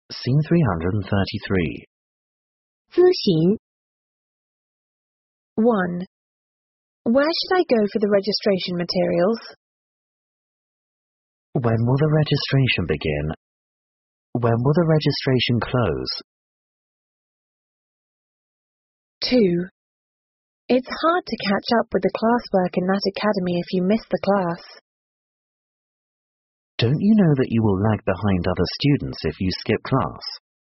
Scene 333. 咨询 1. Where should I go for the registration materials? When will the registration begin? When will the registration close? 2. It's hard to catch up with the classwork in that academy if you miss the class. Don't you know that you will lag behind other students if you skip class?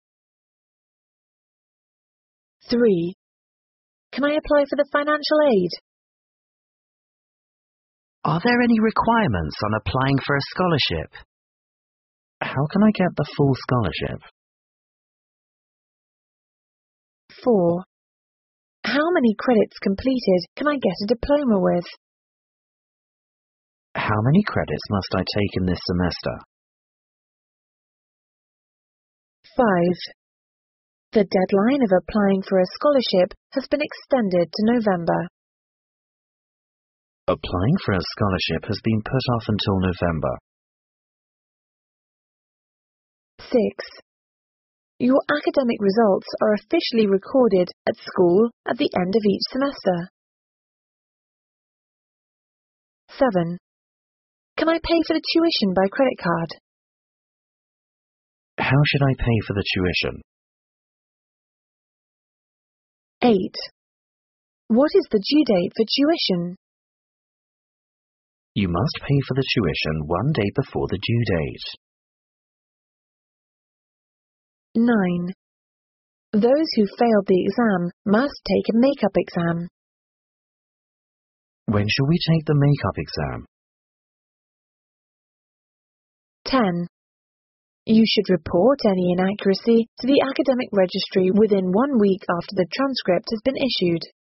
3. Can I apply for the financial aid? Are there any requirements on applying for a scholarship? How can I get the full scholarship? 4. How many credits completed can I get a diploma with? How many credits must I take in this semester? 5. The deadline of applying for a scholarship has been extended to November. Applying for a scholarship has been put off until November. 6. Your academic results are officially recorded at school at the end of each semester. 7. Can I pay for the tuition by credit card? How should I pay for the tuition? 8. What is the due date for tuition? You must pay for the tuition 1 day before the due date. 9. Those who failed the exam must take a makeup exam. When shall we take the makeup exam? 10. You should report any inaccuracy to the academic registry within 1 week after the transcript has been issued.